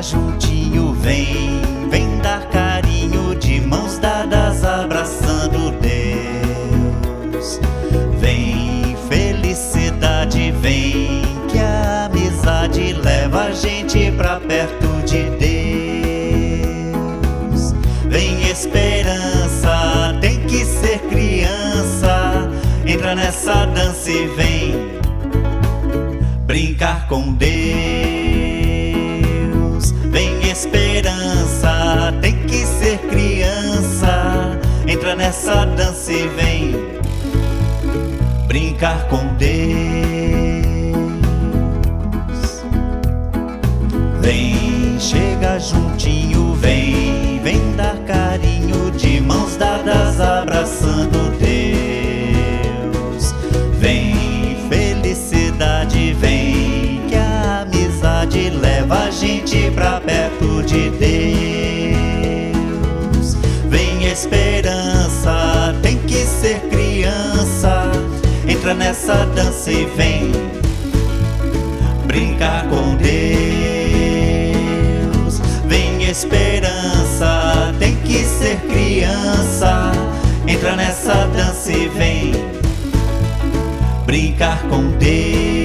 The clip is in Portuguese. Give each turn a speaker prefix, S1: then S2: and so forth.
S1: juntinho, vem, vem dar carinho, de mãos dadas abraçando Deus. Vem felicidade, vem, que a amizade leva a gente pra perto de Deus. Vem esperança, tem que ser criança, entra nessa dança e vem brincar com Deus. Vem esperança, tem que ser criança, entra nessa dança e vem brincar com Deus. Vem, chega juntinho, vem, vem dar carinho, de mãos dadas abraçando Deus. Vem felicidade, vem, que a amizade leva a gente pra perto de Deus. Vem esperança, tem que ser criança, entra nessa dança e vem brincar com Deus. Vem esperança, tem que ser criança, entra nessa dança e vem brincar com Deus.